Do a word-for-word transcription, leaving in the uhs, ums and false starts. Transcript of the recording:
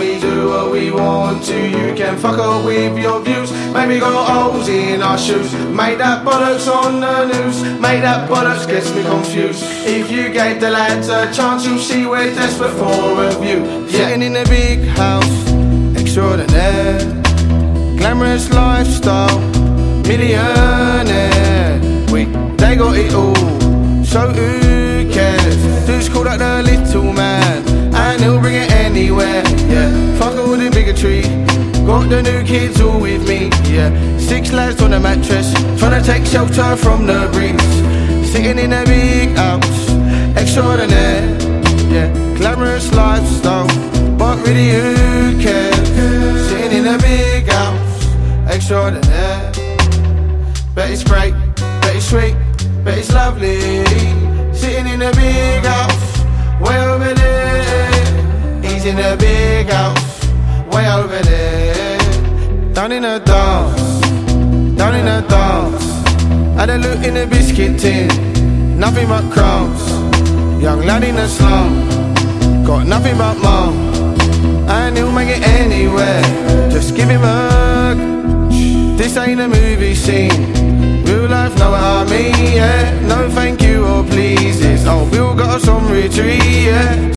we do what we want to. You can fuck up with your views. Maybe got holes in our shoes. Make that bollocks on the news. Make that bollocks gets me confused. If you gave the lads a chance, you'll see we're desperate for a view. Yeah. Sitting in a big house, extraordinaire, glamorous lifestyle, millionaire. We, they got it all, so who cares? Just call that the little man, and he'll bring it anywhere. Yeah, fuck all the bigotry. Got the new kids all with me. Yeah, six lads on a mattress, trying to take shelter from the breeze. Sitting in a big house, extraordinaire. Yeah, glamorous lifestyle, but really who cares? Sitting in a big house, extraordinaire. Bet it's great, bet it's sweet, bet it's lovely. Sitting in a big house, way over there. He's in a big house, way over there. Down in a dance, down in a dance. Had a look in the biscuit tin, nothing but crumbs. Young lad in the slum, got nothing but mum, and he'll make it anywhere. Just give him a. This ain't a movie scene. Real life, know what I mean, yeah. No thank you or pleases. Oh, Bill got us on retreat, yeah.